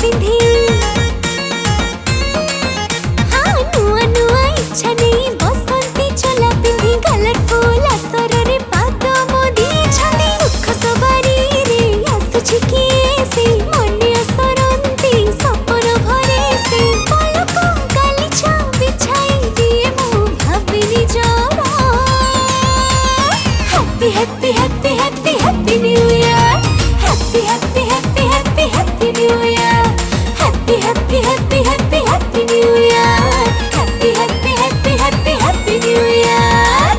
पिंधी हाँ नुआ नुआ इच्छा नहीं बसंती चोला पिंधी कलरफुल असर रे पाद मोदी छाती सुख सवारी रे आसुछि किए से मने असरंती सपन भरे से पलक गालिचा बिछाई दिए मु भाबिनी जरा happy happy happy happy happy new year happy happy happy happy happy new year happy happy happy happy happy new year happy happy happy happy happy new year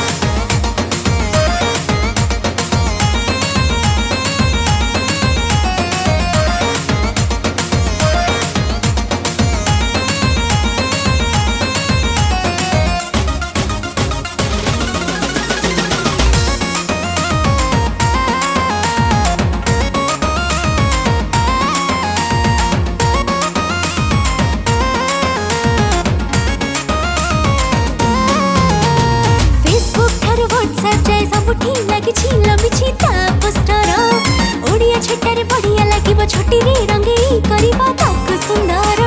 सबुठी लागिछि लमिछि ता पोस्टर ओडिया छेटारे बढ़िया लागिबो छोटी रे रंगेई करिबा ताक सुंदर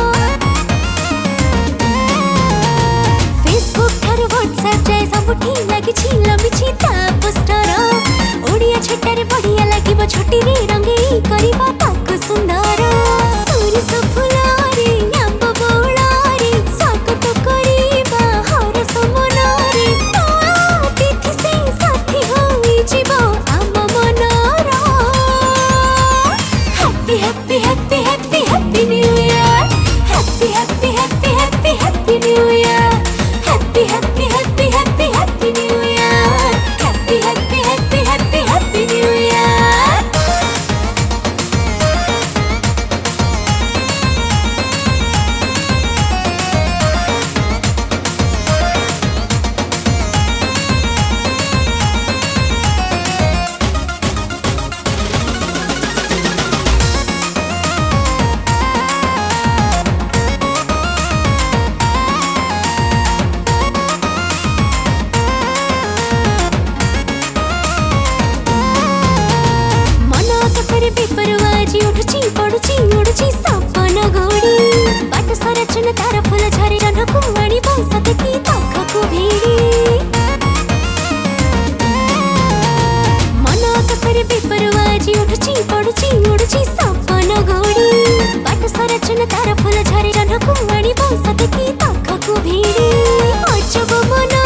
फेसबुक थार व्हाट्सएप जाय सबुठी लागिछि लमिछि ता पोस्टर ओडिया छेटारे बढ़िया लागिबो छोटी रे रंगेई करिबा ताक सुंदर सोरिस फुला रे आंब बोला रे स्वागत करिबा हरस मन रे Happy, happy, happy, happy New Year. Happy, happy, happy, happy, happy New Year. Happy, happy, happy, happy, happy New Year. Happy, happy, happy, happy, happy New Year. बेपरवाजी उठुची पडुची उडुची सपन घोड़ी बाट सारा चुन तार फूल झरे रनकु वाणी बंस देखी तखकु भिड़ी मन आकाशरे बेपरवाजी उठुची पडुची उडुची सपन घोड़ी बाट सारा चुन तार फूल झरे रनकु वाणी बंस देखी तखकु भिड़ी अजब मन